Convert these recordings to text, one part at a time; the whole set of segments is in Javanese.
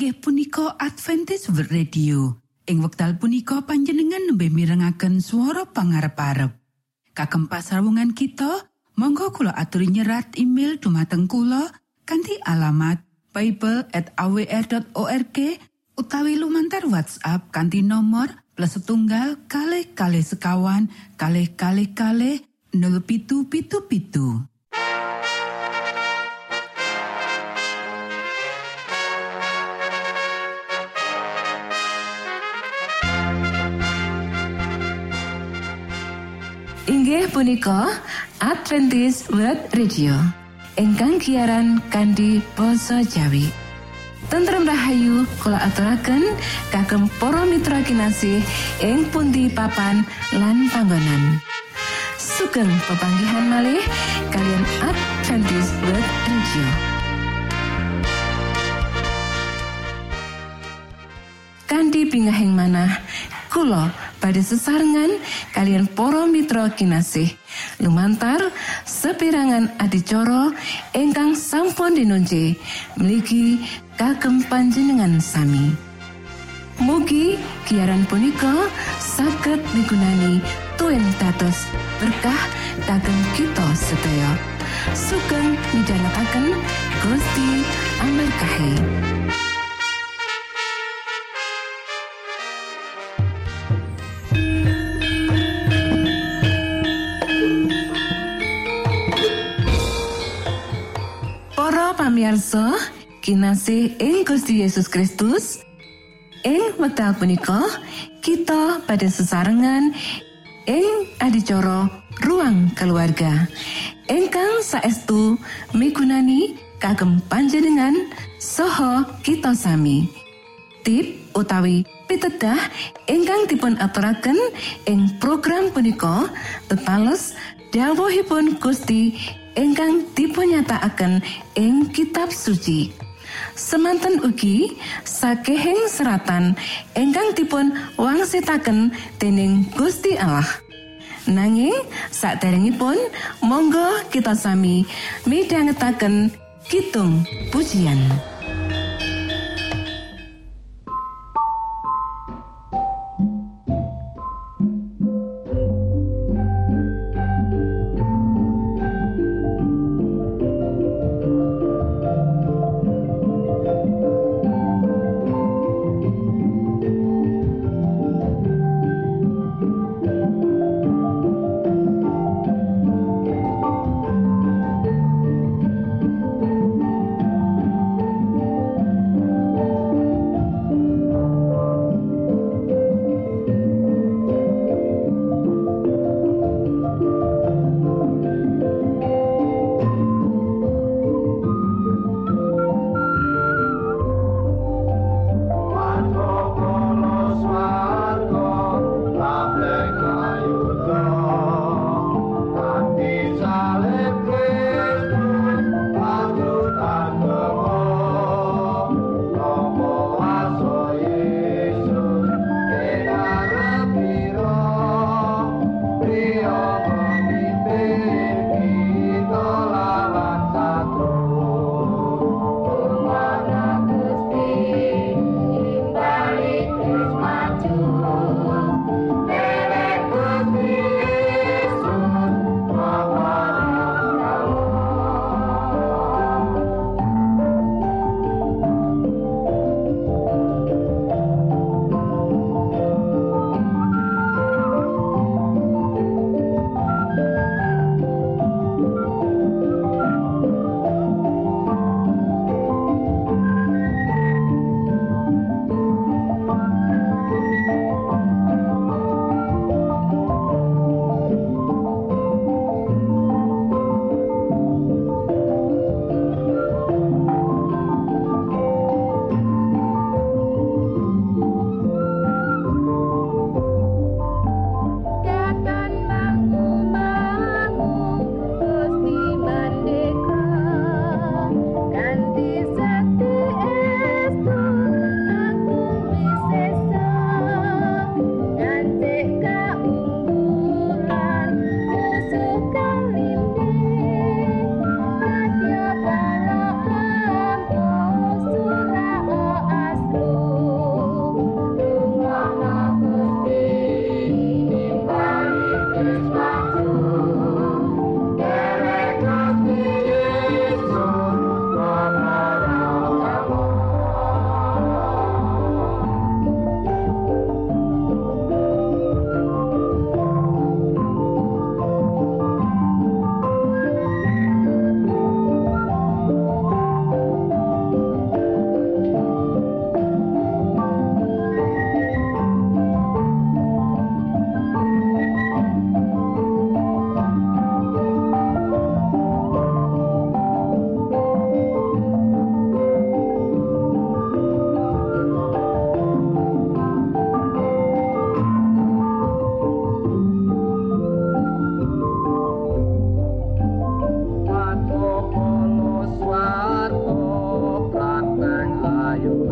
inggih punika Adventist World Radio. Ing wekdal punika panjenengan nembe mirengaken swara pangarep-arep. Kagem pasrawungan kita, monggo kula aturi nyerat email dumateng kula kanthi alamat bible@awr.org utawi lumantar WhatsApp kanthi nomor +1 kalih sekawan kalih 0777. Inggih punika Adventist World Radio ingkang siaran kanthi basa Jawi. Tentrem rahayu kula aturaken kagem para mitra kinasih ing pundi papan lan panggonan. Sugeng pepanggihan malih kalian Adventist World Radio. Kanthi pingahing manah kula pada sesarengan kalian poro mitra kinasih lumantar sepirangan adicara ingkang sampun dinunci mligi kagem panjenengan sami. Mugi kiaran punika saged migunani tuwin dados berkah kagem kita sedaya. Sugeng midhangetaken Gusti amberkahi. Pamirsa kinasih ing Gusti Yesus Kristus, ing wekdal punika kita pada sesarengan ing adicara ruang keluarga ingkang saestu migunani kagem panjenengan saha kita sami. Tip utawi pitedah ingkang dipun aturaken ing program punika tetales dawuhipun Gusti ingkang dipunyatakaken ing kitab suci. Semanten ugi sakehing seratan ingkang dipun wangsitaken dening Gusti Allah. Nanging saderengipun monggo kita sami midhangetaken kitung pujian.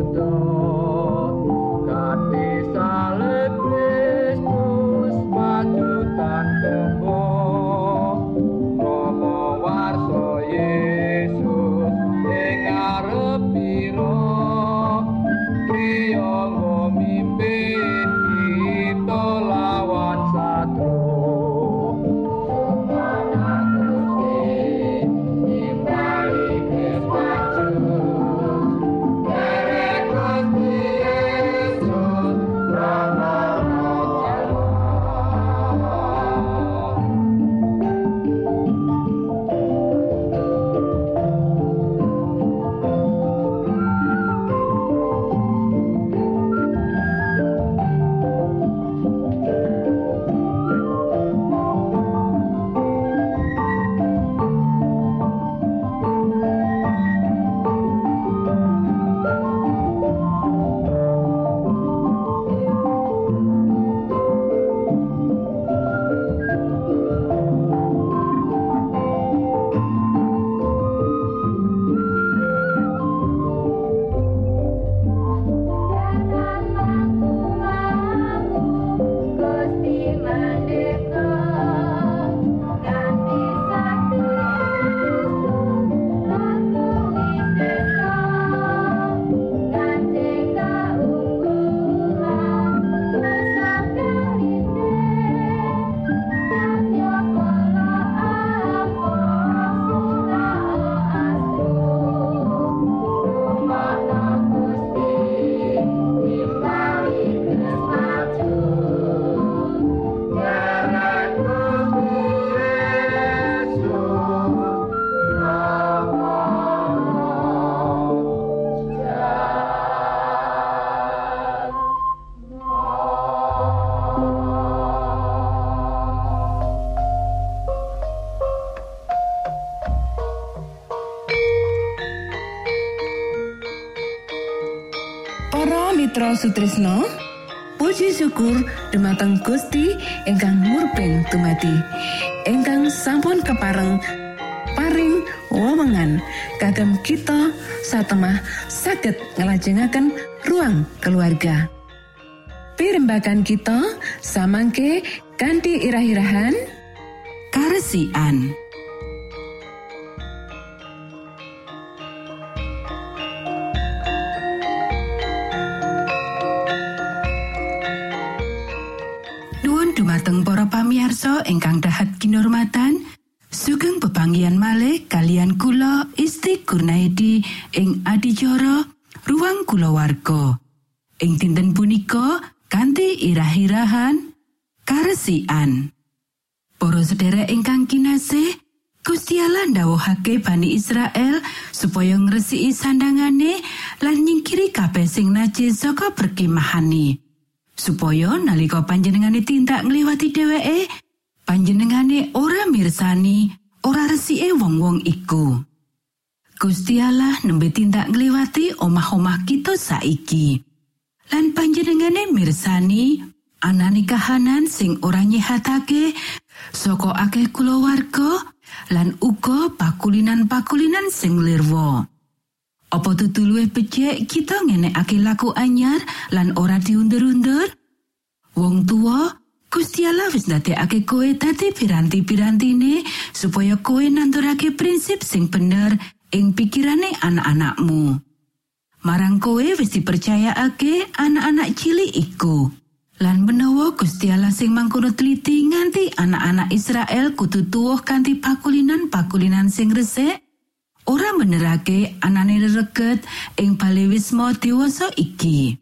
Mitra Sutrisno, puji syukur dumateng Gusti ingkang murbeng dumadi, ingkang sampun kepareng paring wewengan kagem kita satemah saged nglajengaken ruang keluarga. Pirembagan kita samangke kanthi irah-irahan karesikan. Dumateng para pamirsa ingkang dahat kinurmatan, sugeng pepanggihan malih kalian kula Isti Kurnaidi ing adicara ruang kulawarga. Ing dinten punika kanthi irah-irahan karesikan. Para sedherek ingkang kinasih, Gusti Allah ndhawuhake Bani Israel supaya ngresiki sandangane lan nyingkiri kabeh sing najis saka perkemahane. Supaya nalika panjenengane tindak ngliwati dheweke, panjenengane ora mirsani, ora resike wong-wong iku. Gusti Allah nembe tindak ngliwati omah-omah kita saiki. Lan panjenengane mirsani anane kahanan sing ora nyehatake saka akeh kulawarga lan uga pakulinan-pakulinan sing lirwa. Apa tutu luwih becik kita ngenekake laku anyar lan ora diundur-undur? Wong tua, Gusti Allah wis ndadekake kowe dadi piranti-pirantine supaya kowe nandurake prinsip sing bener ing pikirane anak-anakmu. Marang kowe wis dipercayaake anak-anak cilik iku. Lan menawa Gusti Allah sing mangkono teliti nganti anak-anak Israel kudu tuwuh kanthi pakulinan-pakulinan sing resik, ora benerake anane reget ing bale wisma dewasa iki.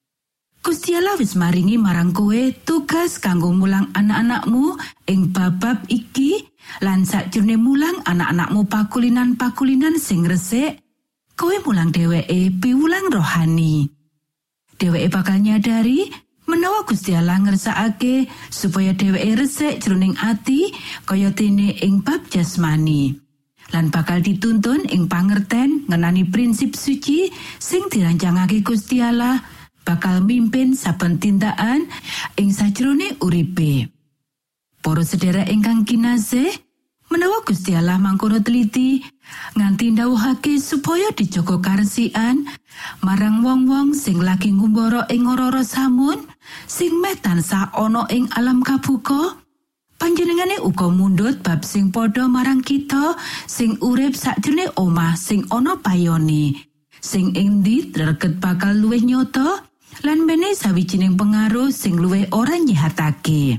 Gusti Allah wis maringi marang kowe tugas kanggo mulang anak-anakmu ing bab-bab iki lan sakjroning mulang anak-anakmu pakulinan-pakulinan sing resik, kowe mulang dheweke piwulang rohani. Dheweke bakal nyadari menawa Gusti Allah ngersakake supaya dheweke resik jroning ati kaya dene ing bab jasmani. Lan bakal dituntun ing pangerten ngenani prinsip suci sing dirancangake Gusti Allah bakal mimpin saben tindakan ing sajrone uripe. Para sedherek ingkang kinasih, Menawa Gusti Allah mangkono teliti nganti ndhawuhake supaya dijaga karesikan marang wong-wong sing lagi ngumbara ing ora-ora samun sing meh tansah ana ing alam kabuka, panjenengane uga mundhut bab sing padha marang kita sing urip sakjroning omah sing ana payone, sing ing ndi reget bakal luwih nyata lan mene sawijining pengaruh sing luwih ora nyihatake.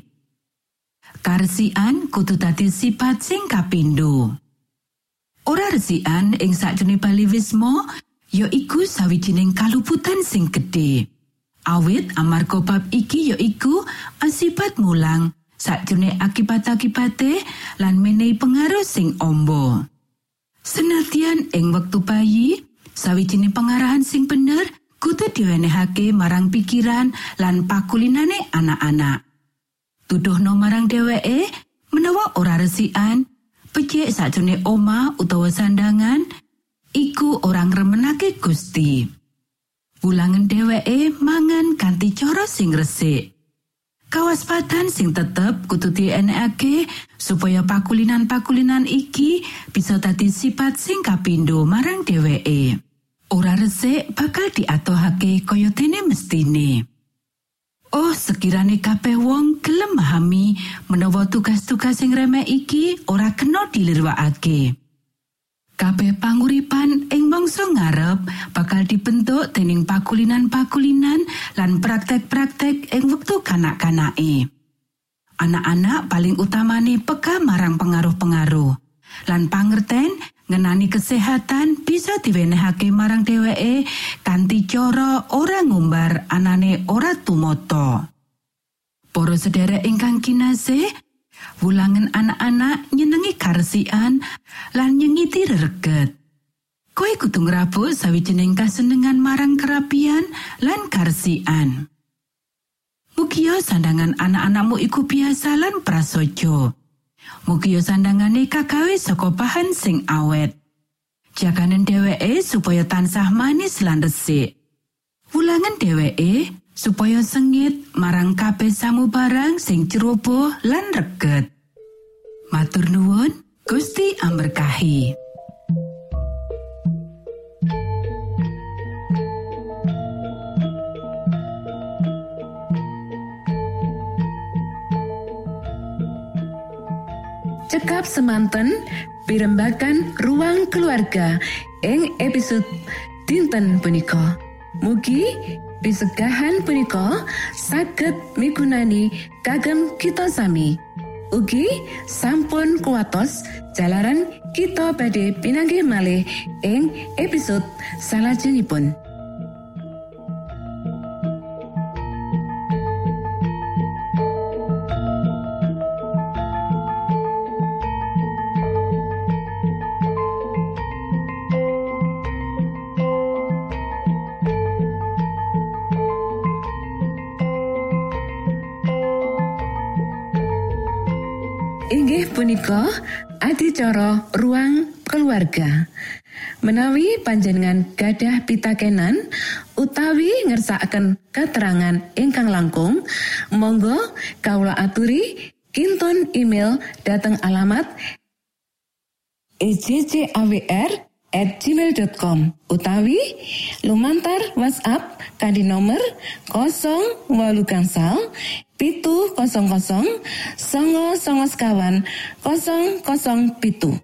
Karesikan kudu dadi sifat sing kapindho. Ora resikan ing sakjroning baliwismo yaiku sawijining kaluputan sing gedhe. Awit amarga bab iki yaiku asipat mulang sakjroning akibat-akibate lan menehi pengaruh sing amba. Senadyan ing wektu bayi, sawijining pengarahan sing bener kudu diwenehake marang pikiran lan pakulinane anak-anak. Tuduhno marang dheweke menawa ora resikan, becik sakjroning omah utawa sandangan iku ora ngremenake Gusti. Wulangen dheweke mangan kanthi cara sing resik. Kawaspadaan sing tetep kudu dienekake supaya pakulinan-pakulinan iki bisa dadi sifat sing kapindho marang dheweke. Ora resik bakal diatohake kaya dene mestine. Oh, sekirane kabeh wong gelem memahami menawa tugas-tugas sing remeh iki ora kena dilirwakake. Kabeh panguripan ing mangsa ngarep bakal dibentuk dening pakulinan-pakulinan lan praktek-praktek ing wektu kanak-kanake. Anak-anak paling utamane peka marang pengaruh-pengaruh lan pangerten ngenani kesehatan bisa diwenehake marang dheweke kanthi cara ora ngumbar anane ora tumata. Para sedherek ingkang kinasih, wulangen anak-anak nyenengi karesikan lan nyengiti rereget. Kowe kudu ngrabuk sawijining kasenengan marang kerapian lan karesikan. Mugia sandangan anak-anakmu iku biasa lan prasaja. Mugia sandangane kagawe saka bahan sing awet. Jaganen dheweke supaya tansah manis lan resik. Wulangen dheweke supaya sengit marang kabeh samubarang sing ceroboh lan reget. Matur nuwun, Gusti amberkahi. Cekap semanten pirembagan ruang keluarga ing episode dinten punika. Mugi pisegahan punika saged migunani kagem kita sami. Ugi sampun kuwatos jalaran kita badhe pinanggih malih ing episode salajengipun. Inggih punika adicara ruang keluarga. Menawi panjenengan gadah pitakenan utawi ngersakaken keterangan ingkang langkung, monggo kawula aturi kinton email dhateng alamat ejcawr@gmail.com utawi lumantar WhatsApp kanthi nomor 0800999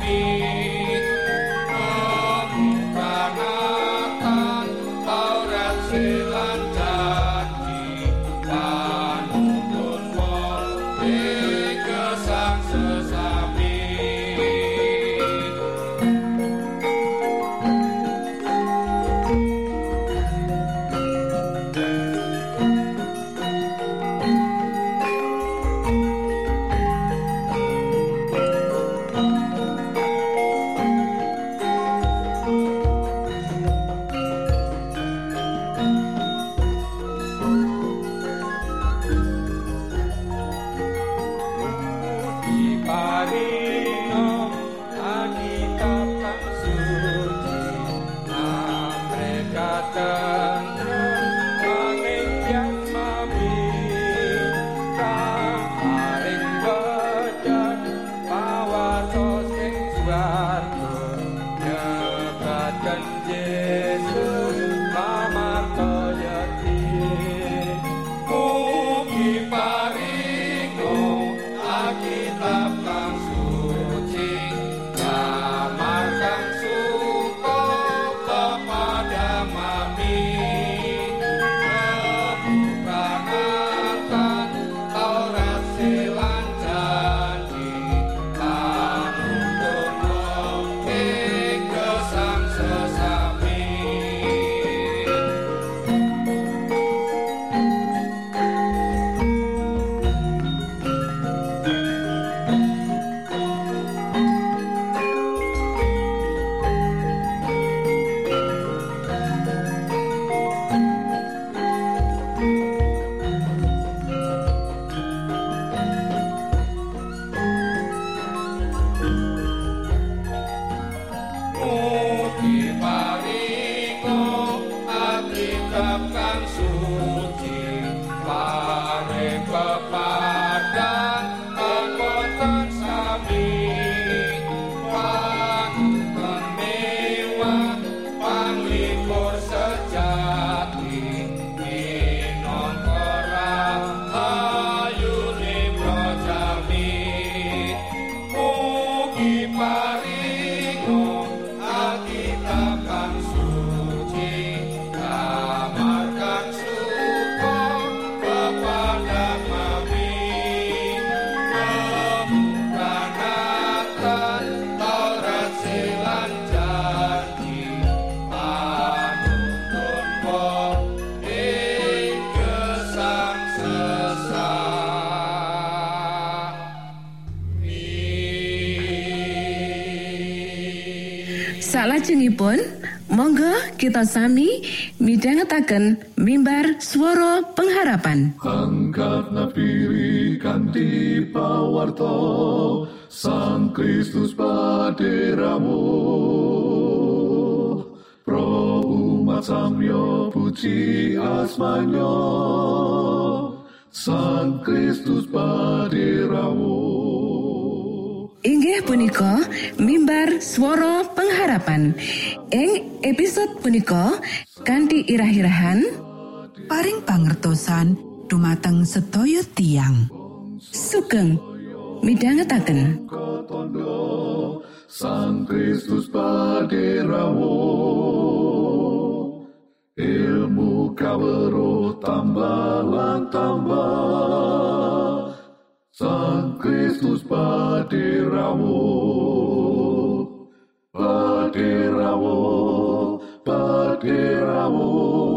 Salajengipun, monggo kita sami midhangetaken mimbar swara pengharapan. Angkat nafiri kanthi pawarta Sang Kristus paderamu. Pro umat samyo puji asmanyo Sang Kristus paderamu. Inggih punika mimbar swara pengharapan. Ing episode punika kanthi irah-irahan paring pangertosan dumateng sedaya tiyang. Sugeng midhangetaken Sang Kristus paderamu. Ilmu kawruh tambah lan tambah. Sang Kristus paderamu, paderamu, paderamu.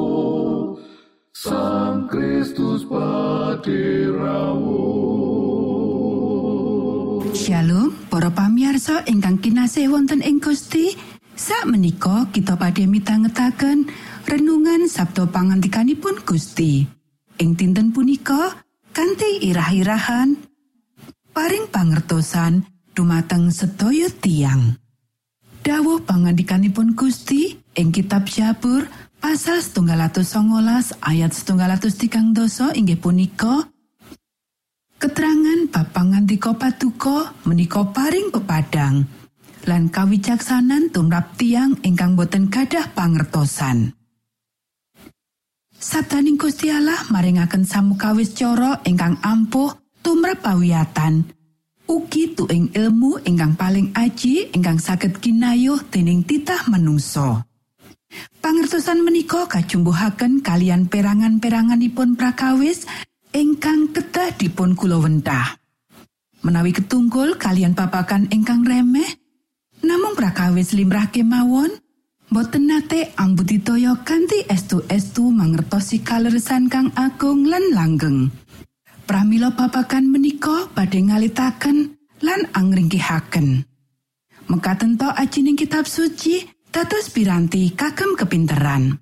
Sang Kristus paderamu. Shalom, para pamirsa ingkang kinasih wonten ing Gusti. Sakmenika kita badhe mitangetaken renungan Sabda pangandikanipun Gusti. Ing dinten punika kanthi irah-irahan paring pangertosan dumateng sedaya tiyang. Dawuh pangandikanipun Gusti ing kitab Zabur pasal 119 ayat 113 inggih punika, keterangan bab pangandika Paduka menika paring pepadang lan kawicaksanan tumrap tiyang ingkang boten gadah pangertosan. Sabdaning Gusti Allah maringaken samukawis cara ingkang ampuh tumrap pawiyatan ugi tuing ilmu ingkang paling aji ingkang saged kinayuh dening titah manungsa. Pangertosan menika kajumbuhaken kalian perangan-peranganipun prakawis ingkang kedah dipun kula wentah. Menawi ketunggul kalian babagan ingkang remeh, namung prakawis limrah kemawon, boten nate ambudidaya kanthi estu-estu mangertosi kaleresan kang agung lan langgeng. Pramila babagan menika badhe ngalitaken lan angringkihaken. Mekaten to ajining kitab suci dados piranti kagem kepinteran.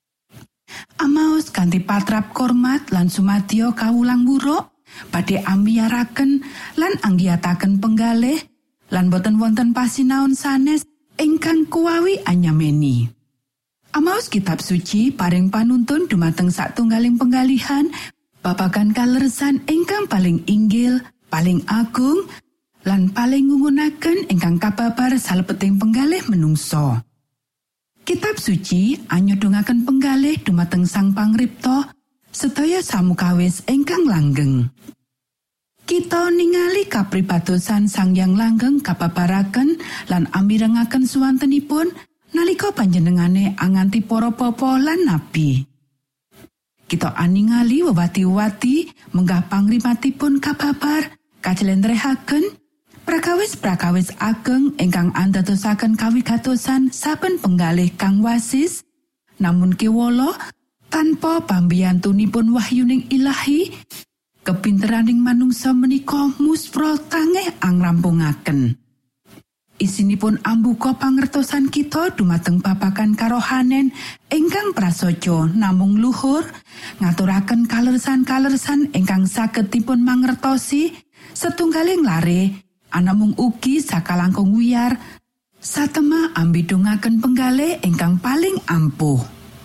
Amaos kanthi patrap kormat lan sumadyo kawulang buruk badhe ambiyaraken lan anggiyataken penggalih lan boten wonten pasinaon sanes ingkang kuwawi anyameni. Amaos kitab suci paring panuntun dumateng satunggaling penggalihan babagan kaleresan ingkang paling inggil, paling agung, lan paling ngungunaken ingkang kababar salebeting penggalih menungso. Kitab suci anyodongaken penggalih dumateng Sang Pangripta sedaya samukawis ingkang langgeng. Kita ningali kapribadosan Sang Hyang Langgeng kababaraken lan amirengaken suwantenipun nalika panjenengane anganti para bapa lan nabi. Kita aningali wewati-wati menggah pangrimatipun kababar kajlentrehaken prakawis-prakawis ageng ingkang andadosaken kawigatosan saben penggalih kang wasis, namun kewala tanpa pambiyantunipun wahyuning ilahi, kepinteraning manungsa menika muspra tangih angrampungaken. Isinipun ambuka pangertosan kita dumateng babagan karohanen ingkang prasaja namung luhur, ngaturaken kaleresan-kaleresan ingkang saged dipun mangertosi setunggaling lare, anamung ugi sakalangkung wiyar, satema ambidongaken penggalih ingkang paling ampuh.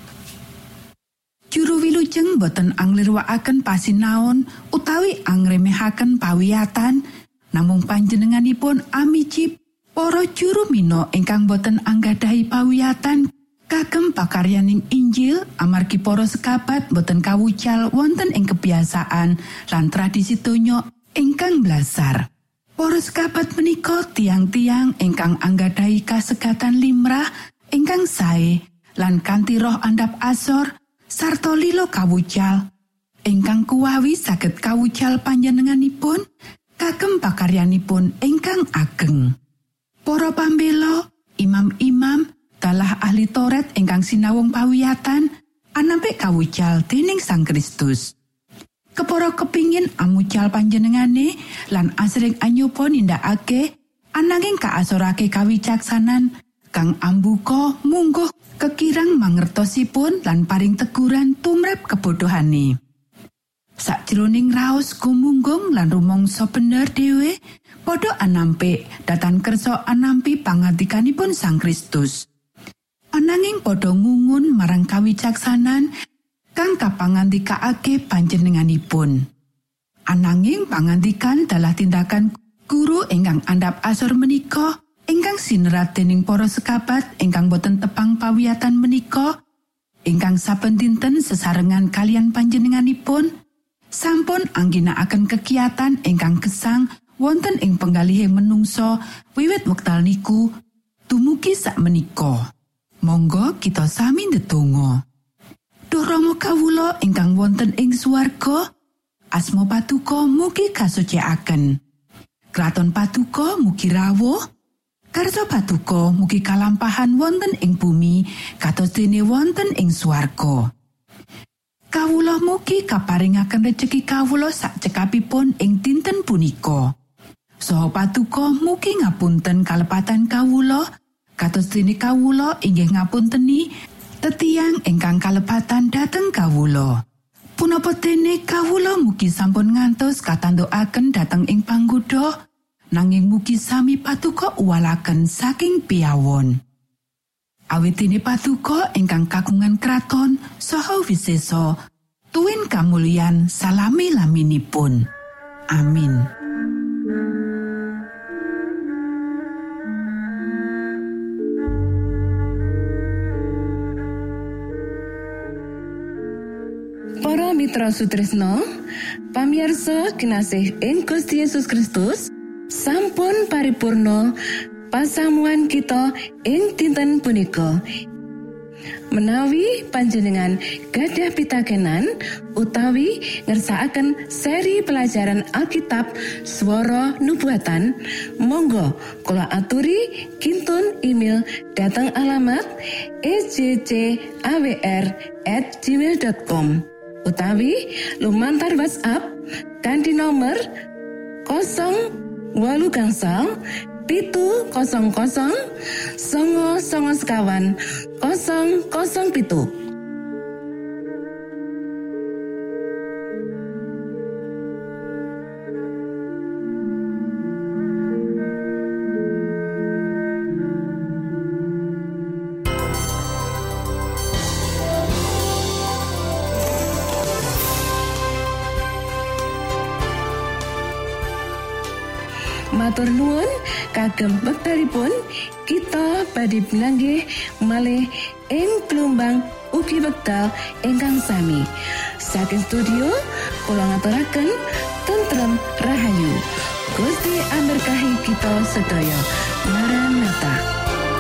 Juru wilujeng boten anglirwakaken pasinaon utawi angremehaken pawiyatan, namung panjenenganipun amiji para juru mino ingkang boten anggadahi pawiyatan kagem pakaryaning Injil amargi para sekabat boten kawucal wonten ing kebiasaan lan tradisi donya ingkang blasar. Para sekabat menika tiang-tiang ingkang anggadahi kasegatan limrah ingkang sae lan kanthi roh andhap asor sarta lilo kawucal ingkang kuwawi saged kawucal panjenenganipun kagem pakaryanipun ingkang ageng. Para pambela, imam-imam, dalah ahli Taurat ingkang sinawung pawiyatan anampik kawucal dening Sang Kristus. Kepara kepingin amucal panjenengane lan asring anyoba nindakake ananging kaasorake kawicaksanan kang ambuka mungguh kekirang mangertosipun lan paring teguran tumrap kebodohane. Sakjroning raos gumunggung lan rumangsa bener dhewe padha anampik datan kersa anampi pangandikanipun Sang Kristus. Ananging padha ngungun marang kawicaksanan kang kapangandikaake panjenenganipun. Ananging pangandikan dalah tindakan guru ingkang andhap asor menika ingkang sinerat dening para sekabat ingkang boten tepang pawiyatan menika ingkang saben dinten sesarengan kalian panjenenganipun sampun angginakaken kegiatan ingkang gesang wonten ing penggalihe menungso wiwit wekdal niku dumugi sakmenika. Monggo kita sami ndedonga. Duh Rama kawula ingkang wonten ing swarga, asma Patuko mugi kasucikaken. Kraton Patuko mugi rawuh. Karsa Patuko mugi kalampahan wonten ing bumi kados dene wonten ing swarga. Kawula mugi kaparingaken rejeki kawula sak cekapipun ing dinten punika. Saha Patuko mugi ngapunten kalepatan kawula kados dene kawula inggih ngapunteni tetiang ingkang kalepatan dhateng kawula. Punapa dene kawula mugi sampun ngantos katandukaken dhateng ing panggoda, nanging mugi sami Patuko uwalaken saking piyawon. Awit dene Patuko ingkang kagungan kraton saha wisesa tuwin kamulyan salami-laminipun. Amin. Para mitra sutresna, pamirsa kinasih ing Gusti Yesus Kristus, sampun paripurna pasamuan kita ing dinten punika. Menawi panjenengan gadah pitakenan utawi ngersakaken seri pelajaran Alkitab Swara Nubuatan, monggo kula aturi kintun email dhateng alamat ejcawr@gmail.com utawi lumantar WhatsApp kanthi nomor 08000999007. Matur nuwun kagem wektalipun kita badhe pinanggih malih ing gelombang ugi wekdal ingkang sami. Saking studio kula ngaturaken tentrem rahayu. Gusti amberkahi kita sedaya. Maranatha.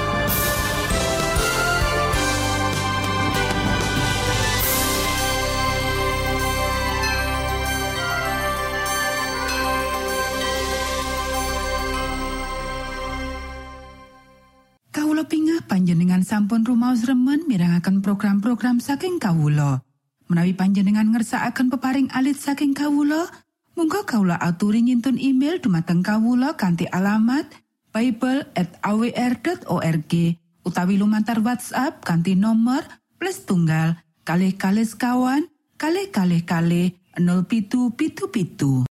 Pingah panjenengan sampun rumaos remen mirengaken program-program saking kawula. Menawi panjenengan ngersakaken peparing alit saking kawula, monggo kawula aturi ngintun email dumateng kawula kanthi alamat bible@awr.org utawi lumantar WhatsApp kanthi nomor +1 kalih kalih sekawan kalih kalih kalih 0777.